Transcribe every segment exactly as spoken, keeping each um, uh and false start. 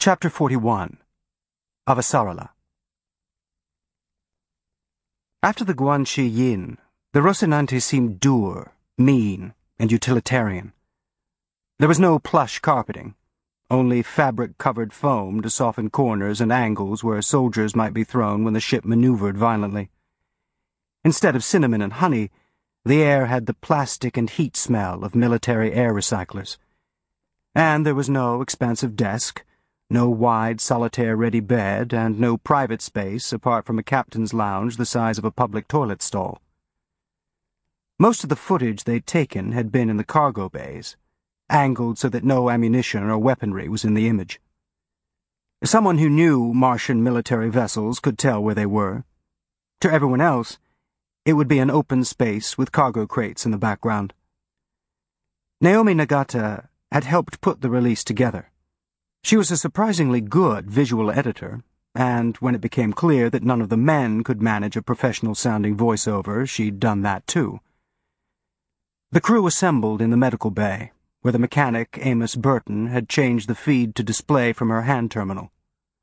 Chapter forty-one. Avasarala. After the Guanxi Yin, the Rocinante seemed dour, mean, and utilitarian. There was no plush carpeting, only fabric-covered foam to soften corners and angles where soldiers might be thrown when the ship maneuvered violently. Instead of cinnamon and honey, the air had the plastic and heat smell of military air recyclers. And there was no expansive desk, no wide, solitaire-ready bed, and no private space apart from a captain's lounge the size of a public toilet stall. Most of the footage they'd taken had been in the cargo bays, angled so that no ammunition or weaponry was in the image. Someone who knew Martian military vessels could tell where they were. To everyone else, it would be an open space with cargo crates in the background. Naomi Nagata had helped put the release together. She was a surprisingly good visual editor, and when it became clear that none of the men could manage a professional-sounding voiceover, she'd done that too. The crew assembled in the medical bay, where the mechanic, Amos Burton, had changed the feed to display from her hand terminal.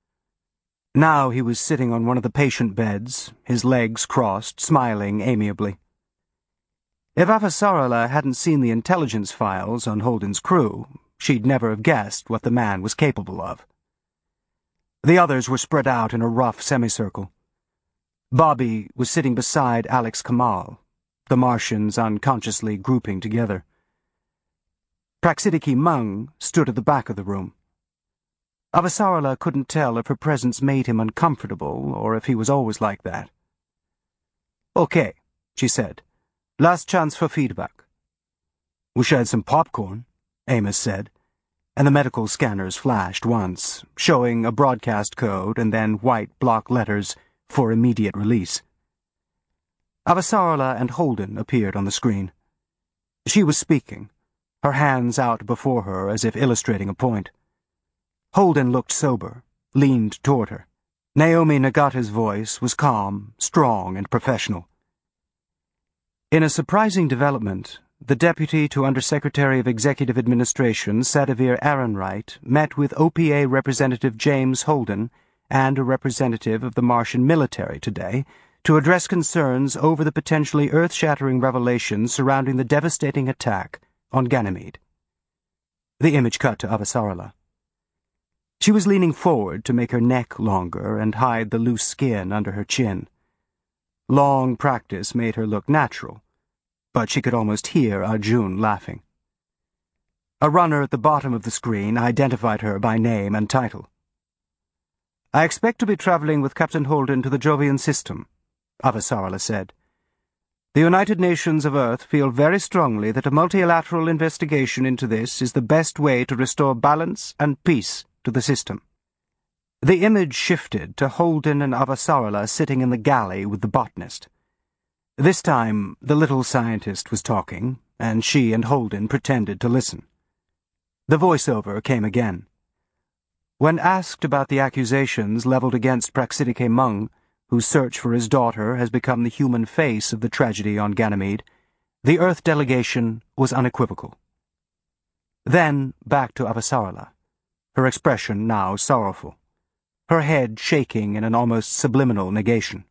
Now he was sitting on one of the patient beds, his legs crossed, smiling amiably. If Avasarala hadn't seen the intelligence files on Holden's crew, she'd never have guessed what the man was capable of. The others were spread out in a rough semicircle. Bobby was sitting beside Alex Kamal, the Martians unconsciously grouping together. Praxidiki Mung stood at the back of the room. Avasarala couldn't tell if her presence made him uncomfortable or if he was always like that. "Okay," she said. "Last chance for feedback." "Wish I had some popcorn," Amos said, and the medical scanners flashed once, showing a broadcast code and then white block letters for immediate release. Avasarala and Holden appeared on the screen. She was speaking, her hands out before her as if illustrating a point. Holden looked sober, leaned toward her. Naomi Nagata's voice was calm, strong, and professional. In a surprising development, the Deputy to Undersecretary of Executive Administration, Sadavir Ehrenreich, met with O P A Representative James Holden and a representative of the Martian military today to address concerns over the potentially earth-shattering revelations surrounding the devastating attack on Ganymede. The image cut to Avasarala. She was leaning forward to make her neck longer and hide the loose skin under her chin. Long practice made her look natural, but she could almost hear Arjun laughing. A runner at the bottom of the screen identified her by name and title. "I expect to be traveling with Captain Holden to the Jovian system," Avasarala said. "The United Nations of Earth feel very strongly that a multilateral investigation into this is the best way to restore balance and peace to the system." The image shifted to Holden and Avasarala sitting in the galley with the botanist. This time, the little scientist was talking, and she and Holden pretended to listen. The voiceover came again. When asked about the accusations leveled against Praxidiki Mung, whose search for his daughter has become the human face of the tragedy on Ganymede, the Earth delegation was unequivocal. Then back to Avasarala, her expression now sorrowful, her head shaking in an almost subliminal negation.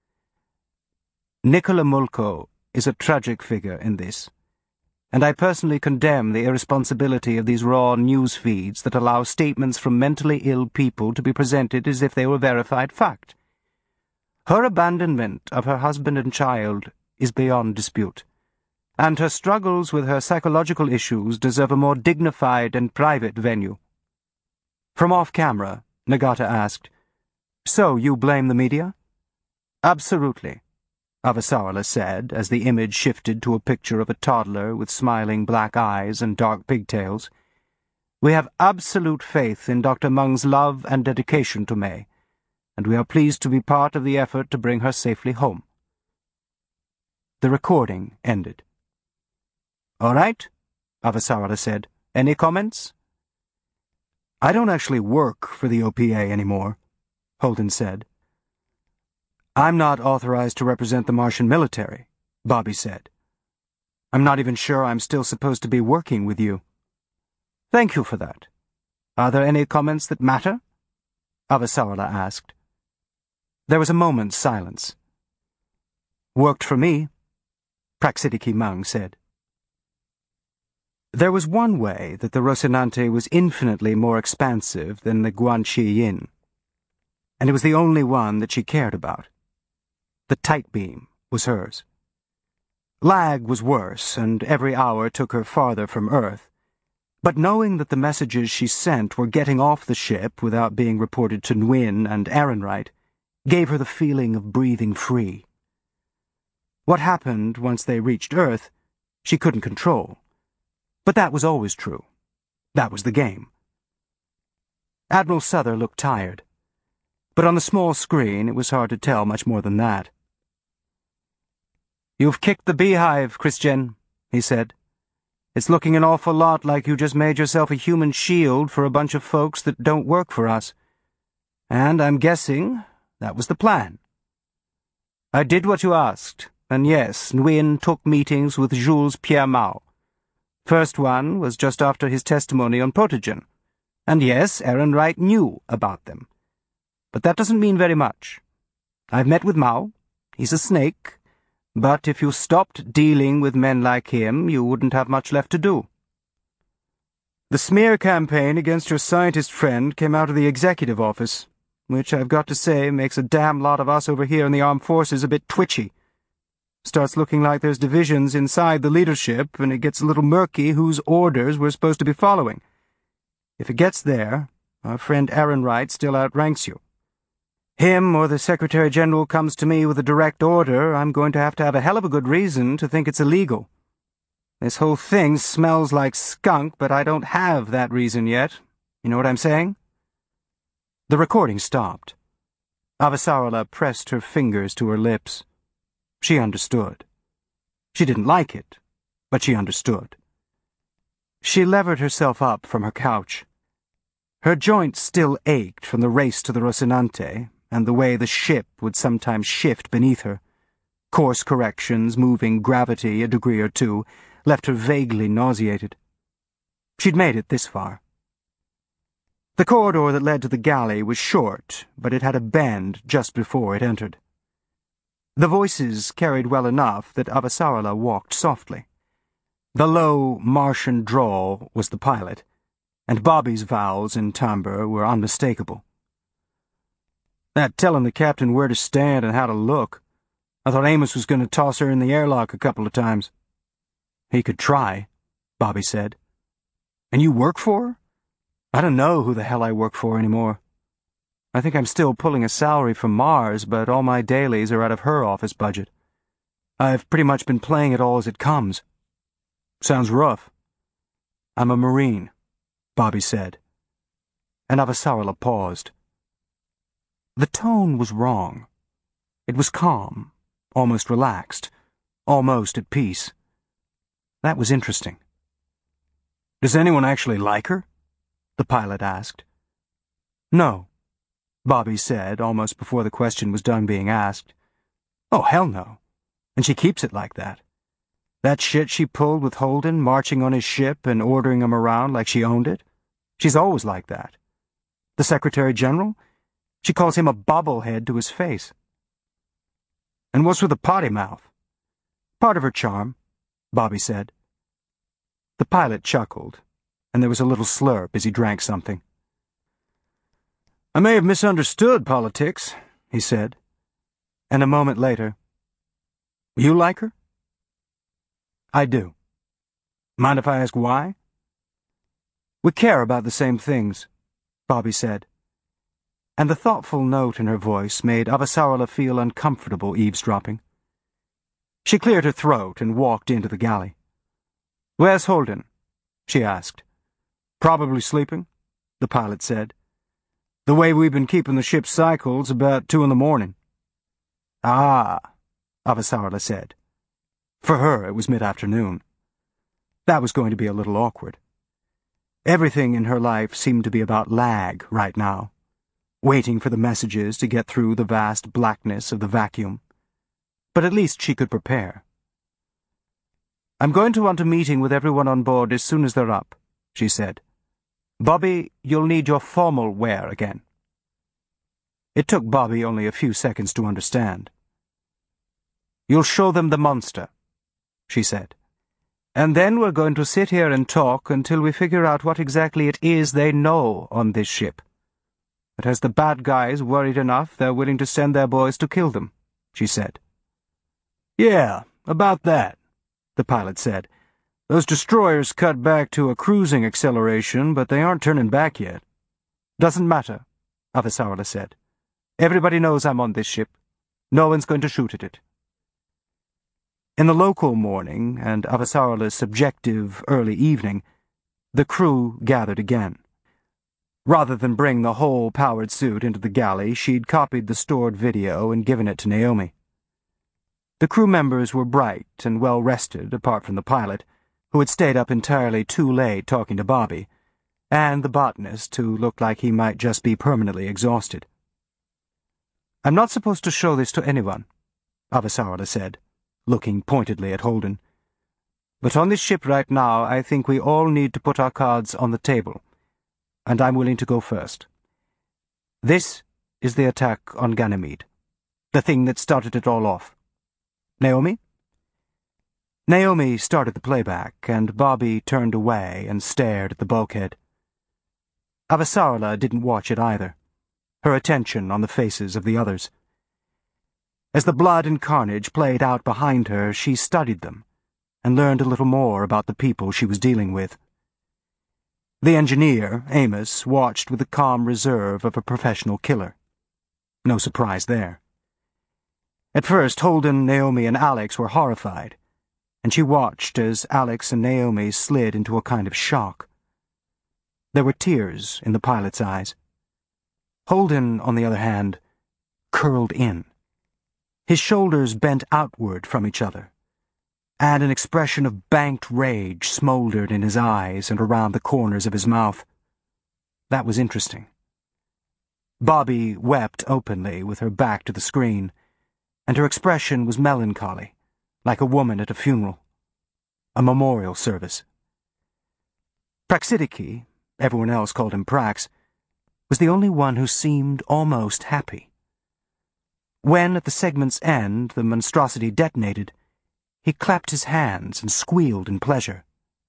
"Nicola Mulko is a tragic figure in this, and I personally condemn the irresponsibility of these raw news feeds that allow statements from mentally ill people to be presented as if they were verified fact. Her abandonment of her husband and child is beyond dispute, and her struggles with her psychological issues deserve a more dignified and private venue." From off-camera, Nagata asked, "So you blame the media?" "Absolutely," Avasarala said as the image shifted to a picture of a toddler with smiling black eyes and dark pigtails. "We have absolute faith in Doctor Mung's love and dedication to May, and we are pleased to be part of the effort to bring her safely home." The recording ended. "All right," Avasarala said. "Any comments?" "I don't actually work for the O P A anymore," Holden said. "I'm not authorized to represent the Martian military," Bobby said. "I'm not even sure I'm still supposed to be working with you." "Thank you for that. Are there any comments that matter?" Avasarala asked. There was a moment's silence. Worked for me, Praxidiki Mung said. There was one way that the Rocinante was infinitely more expansive than the Guanxi Yin, and it was the only one that she cared about. The tight beam was hers. Lag was worse, and every hour took her farther from Earth, but knowing that the messages she sent were getting off the ship without being reported to Nguyen and Ehrenreich gave her the feeling of breathing free. What happened once they reached Earth, she couldn't control. But that was always true. That was the game. Admiral Souther looked tired, but on the small screen it was hard to tell much more than that. "You've kicked the beehive, Christian," he said. "It's looking an awful lot like you just made yourself a human shield for a bunch of folks that don't work for us. And I'm guessing that was the plan. I did what you asked, and yes, Nguyen took meetings with Jules Pierre Mao. First one was just after his testimony on Protogen, and yes, Ehrenreich knew about them. But that doesn't mean very much. I've met with Mao. He's a snake, but if you stopped dealing with men like him, you wouldn't have much left to do. The smear campaign against your scientist friend came out of the executive office, which I've got to say makes a damn lot of us over here in the armed forces a bit twitchy. Starts looking like there's divisions inside the leadership, and it gets a little murky whose orders we're supposed to be following. If it gets there, our friend Ehrenreich still outranks you. Him or the Secretary-General comes to me with a direct order, I'm going to have to have a hell of a good reason to think it's illegal. This whole thing smells like skunk, but I don't have that reason yet. You know what I'm saying?" The recording stopped. Avasarala pressed her fingers to her lips. She understood. She didn't like it, but she understood. She levered herself up from her couch. Her joints still ached from the race to the Rocinante, and the way the ship would sometimes shift beneath her. Course corrections, moving gravity a degree or two, left her vaguely nauseated. She'd made it this far. The corridor that led to the galley was short, but it had a bend just before it entered. The voices carried well enough that Avasarala walked softly. The low Martian drawl was the pilot, and Bobby's vowels and timbre were unmistakable. "That telling the captain where to stand and how to look. I thought Amos was going to toss her in the airlock a couple of times." "He could try," Bobby said. "And you work for her?" "I don't know who the hell I work for anymore. I think I'm still pulling a salary from Mars, but all my dailies are out of her office budget. I've pretty much been playing it all as it comes." "Sounds rough." "I'm a Marine," Bobby said. And Avasarala paused. The tone was wrong. It was calm, almost relaxed, almost at peace. That was interesting. "Does anyone actually like her?" the pilot asked. "No," Bobby said, almost before the question was done being asked. "Oh, hell no. And she keeps it like that. That shit she pulled with Holden, marching on his ship and ordering him around like she owned it, she's always like that. The Secretary-General? She calls him a bobblehead to his face." "And what's with the potty mouth?" "Part of her charm," Bobby said. The pilot chuckled, and there was a little slurp as he drank something. "I may have misunderstood politics," he said. And a moment later, "You like her?" "I do." "Mind if I ask why?" "We care about the same things," Bobby said. And the thoughtful note in her voice made Avasarala feel uncomfortable eavesdropping. She cleared her throat and walked into the galley. "Where's Holden?" she asked. "Probably sleeping," the pilot said. "The way we've been keeping the ship's cycles about two in the morning." "Ah," Avasarala said. For her, it was mid-afternoon. That was going to be a little awkward. Everything in her life seemed to be about lag right now, waiting for the messages to get through the vast blackness of the vacuum. But at least she could prepare. "I'm going to want a meeting with everyone on board as soon as they're up," she said. "Bobby, you'll need your formal wear again." It took Bobby only a few seconds to understand. "You'll show them the monster," she said. "And then we're going to sit here and talk until we figure out what exactly it is they know on this ship. But has the bad guys worried enough they're willing to send their boys to kill them?" she said. "Yeah, about that," the pilot said. "Those destroyers cut back to a cruising acceleration, but they aren't turning back yet." "Doesn't matter," Avasarala said. "Everybody knows I'm on this ship. No one's going to shoot at it." In the local morning, and Avasarala's subjective early evening, the crew gathered again. Rather than bring the whole powered suit into the galley, she'd copied the stored video and given it to Naomi. The crew members were bright and well-rested, apart from the pilot, who had stayed up entirely too late talking to Bobby, and the botanist, who looked like he might just be permanently exhausted. "I'm not supposed to show this to anyone," Avasarala said, looking pointedly at Holden. "But on this ship right now, I think we all need to put our cards on the table, and I'm willing to go first. This is the attack on Ganymede, the thing that started it all off. Naomi?" Naomi started the playback, and Bobby turned away and stared at the bulkhead. Avasarala didn't watch it either, her attention on the faces of the others. As the blood and carnage played out behind her, she studied them, and learned a little more about the people she was dealing with. The engineer, Amos, watched with the calm reserve of a professional killer. No surprise there. At first, Holden, Naomi, and Alex were horrified, and she watched as Alex and Naomi slid into a kind of shock. There were tears in the pilot's eyes. Holden, on the other hand, curled in. His shoulders bent outward from each other, and an expression of banked rage smoldered in his eyes and around the corners of his mouth. That was interesting. Bobby wept openly with her back to the screen, and her expression was melancholy, like a woman at a funeral, a memorial service. Praxidiki, everyone else called him Prax, was the only one who seemed almost happy. When, at the segment's end, the monstrosity detonated, he clapped his hands and squealed in pleasure.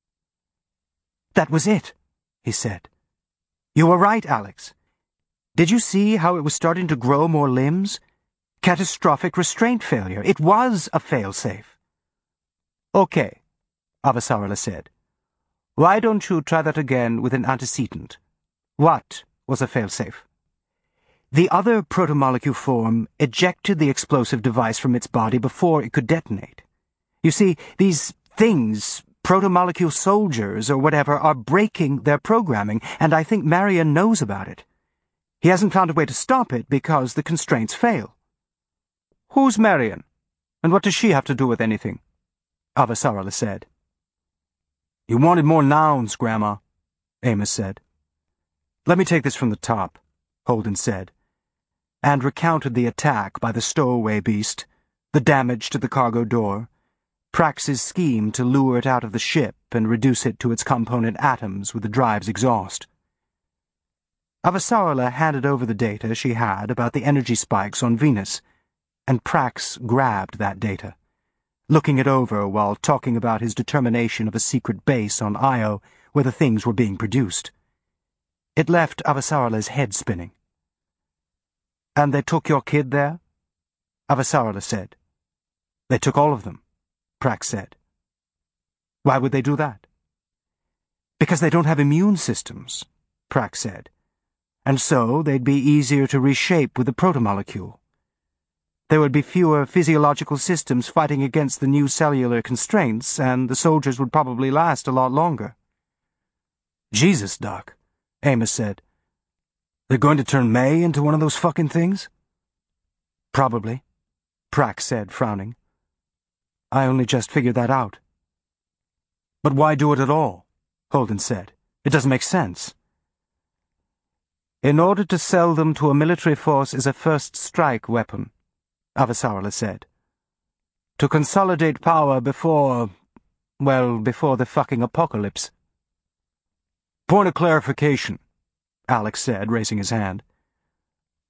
"That was it," he said. "You were right, Alex. Did you see how it was starting to grow more limbs? Catastrophic restraint failure. It was a fail-safe." "Okay," Avasarala said. "Why don't you try that again with an antecedent? What was a fail-safe?" "The other protomolecule form ejected the explosive device from its body before it could detonate. You see, these things, protomolecule soldiers or whatever, are breaking their programming, and I think Marion knows about it. He hasn't found a way to stop it because the constraints fail." "Who's Marion? And what does she have to do with anything?" Avasarala said. "You wanted more nouns, Grandma," Amos said. "Let me take this from the top," Holden said, and recounted the attack by the stowaway beast, the damage to the cargo door, Prax's scheme to lure it out of the ship and reduce it to its component atoms with the drive's exhaust. Avasarala handed over the data she had about the energy spikes on Venus, and Prax grabbed that data, looking it over while talking about his determination of a secret base on Io where the things were being produced. It left Avasarala's head spinning. "And they took your kid there?" Avasarala said. "They took all of them," Prax said. "Why would they do that?" "Because they don't have immune systems," Prax said, "and so they'd be easier to reshape with the protomolecule. There would be fewer physiological systems fighting against the new cellular constraints, and the soldiers would probably last a lot longer." "Jesus, Doc," Amos said. "They're going to turn May into one of those fucking things?" "Probably," Prax said, frowning. "I only just figured that out." "But why do it at all?" Holden said. "It doesn't make sense." "In order to sell them to a military force as a first strike weapon," Avasarala said. "To consolidate power before, well, before the fucking apocalypse." "Point of clarification," Alex said, raising his hand.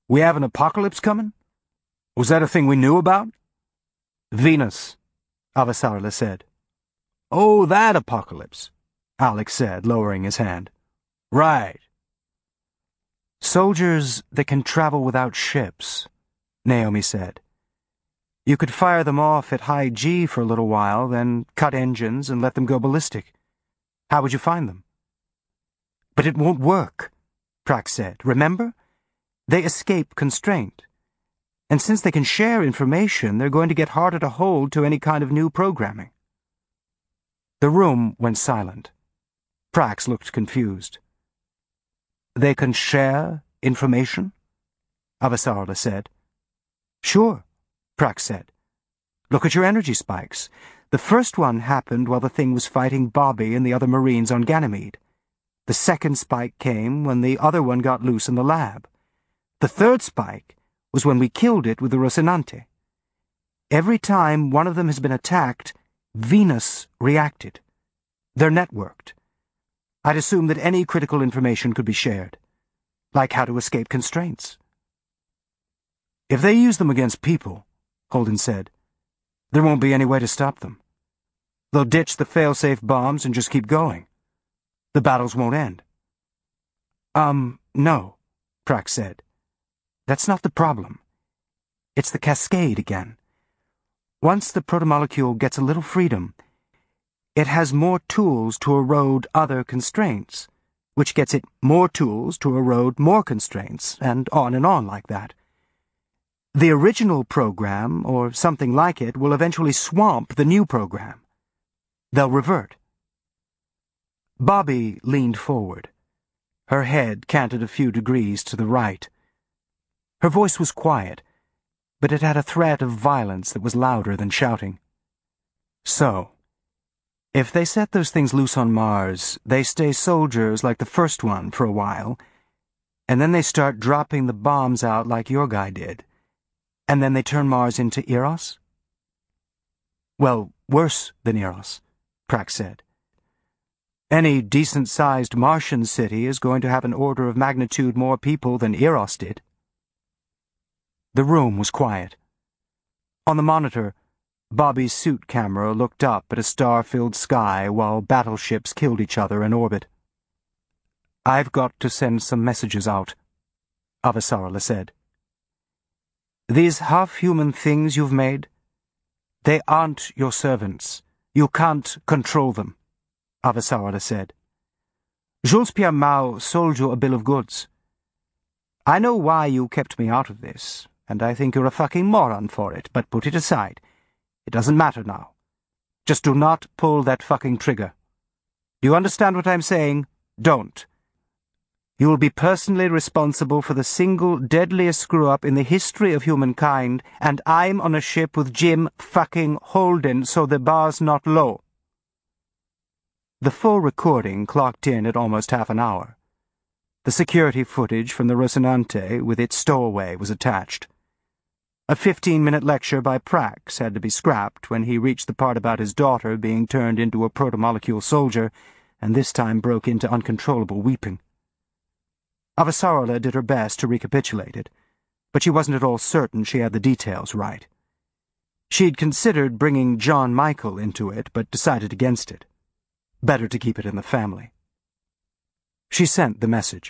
We have an apocalypse coming? Was that a thing we knew about? Venus, Avasarala said. Oh, that apocalypse, Alex said, lowering his hand. Right. Soldiers that can travel without ships, Naomi said. You could fire them off at high G for a little while, then cut engines and let them go ballistic. How would you find them? But it won't work, Prax said. Remember? They escape constraint. And since they can share information, they're going to get harder to hold to any kind of new programming. The room went silent. Prax looked confused. They can share information? Avasarala said. Sure, Prax said. Look at your energy spikes. The first one happened while the thing was fighting Bobby and the other Marines on Ganymede. The second spike came when the other one got loose in the lab. The third spike was when we killed it with the Rocinante. Every time one of them has been attacked, Venus reacted. They're networked. I'd assume that any critical information could be shared, like how to escape constraints. If they use them against people, Holden said, there won't be any way to stop them. They'll ditch the fail-safe bombs and just keep going. The battles won't end. Um, no, Prax said. That's not the problem. It's the cascade again. Once the protomolecule gets a little freedom, it has more tools to erode other constraints, which gets it more tools to erode more constraints, and on and on like that. The original program, or something like it, will eventually swamp the new program. They'll revert. Bobby leaned forward. Her head canted a few degrees to the right. Her voice was quiet, but it had a threat of violence that was louder than shouting. So, if they set those things loose on Mars, they stay soldiers like the first one for a while, and then they start dropping the bombs out like your guy did, and then they turn Mars into Eros? Well, worse than Eros, Prax said. Any decent-sized Martian city is going to have an order of magnitude more people than Eros did. The room was quiet. On the monitor, Bobby's suit camera looked up at a star-filled sky while battleships killed each other in orbit. I've got to send some messages out, Avasarala said. These half-human things you've made, they aren't your servants. You can't control them, Avasarala said. Jules Pierre Mao sold you a bill of goods. I know why you kept me out of this, and I think you're a fucking moron for it, but put it aside. It doesn't matter now. Just do not pull that fucking trigger. Do you understand what I'm saying? Don't. You will be personally responsible for the single deadliest screw-up in the history of humankind, and I'm on a ship with Jim fucking Holden, so the bar's not low. The full recording clocked in at almost half an hour. The security footage from the Rocinante with its stowaway was attached. A fifteen-minute lecture by Prax had to be scrapped when he reached the part about his daughter being turned into a protomolecule soldier, and this time broke into uncontrollable weeping. Avasarala did her best to recapitulate it, but she wasn't at all certain she had the details right. She'd considered bringing John Michael into it, but decided against it. Better to keep it in the family. She sent the message.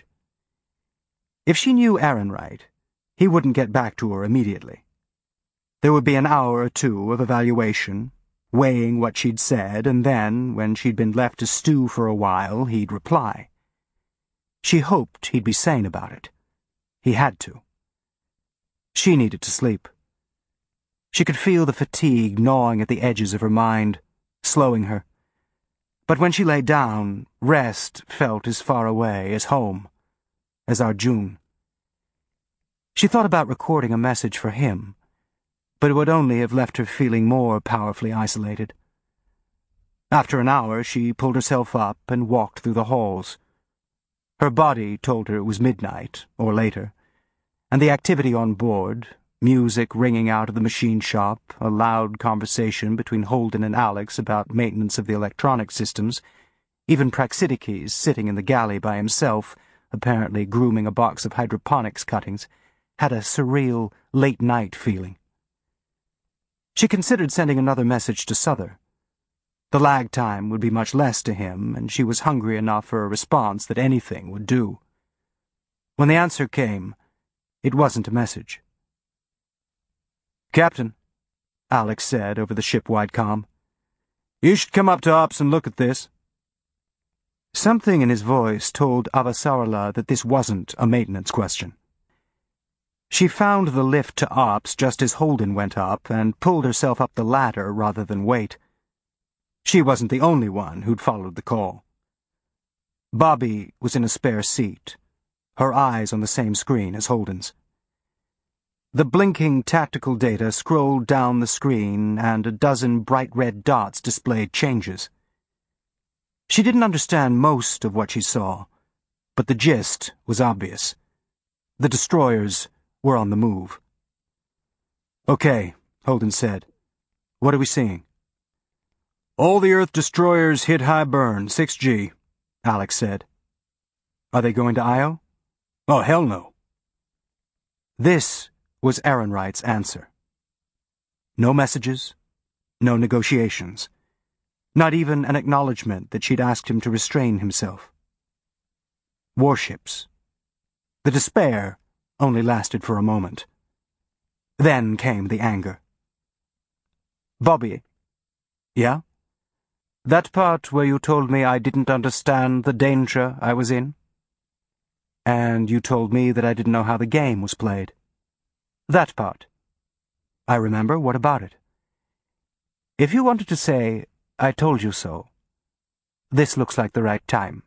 If she knew Aaron right, he wouldn't get back to her immediately. There would be an hour or two of evaluation, weighing what she'd said, and then, when she'd been left to stew for a while, he'd reply. She hoped he'd be sane about it. He had to. She needed to sleep. She could feel the fatigue gnawing at the edges of her mind, slowing her. But when she lay down, rest felt as far away as home, as Arjun. She thought about recording a message for him, but it would only have left her feeling more powerfully isolated. After an hour, she pulled herself up and walked through the halls. Her body told her it was midnight, or later, and the activity on board, music ringing out of the machine shop, a loud conversation between Holden and Alex about maintenance of the electronic systems, even Praxidikes sitting in the galley by himself, apparently grooming a box of hydroponics cuttings, had a surreal, late-night feeling. She considered sending another message to Souther. The lag time would be much less to him, and she was hungry enough for a response that anything would do. When the answer came, it wasn't a message. "Captain," Alex said over the ship-wide comm, "you should come up to Ops and look at this." Something in his voice told Avasarala that this wasn't a maintenance question. She found the lift to Ops just as Holden went up and pulled herself up the ladder rather than wait. She wasn't the only one who'd followed the call. Bobby was in a spare seat, her eyes on the same screen as Holden's. The blinking tactical data scrolled down the screen, and a dozen bright red dots displayed changes. She didn't understand most of what she saw, but the gist was obvious. The destroyers were on the move. "Okay," Holden said. "What are we seeing?" "All the Earth destroyers hit high burn, six G, Alex said. "Are they going to Io?" "Oh, hell no." This was Ehrenreit's answer. No messages, no negotiations, not even an acknowledgement that she'd asked him to restrain himself. Warships. The despair only lasted for a moment. Then came the anger. "Bobby." "Yeah?" "That part where you told me I didn't understand the danger I was in? And you told me that I didn't know how the game was played. That part." "I remember. What about it?" "If you wanted to say, 'I told you so,' this looks like the right time."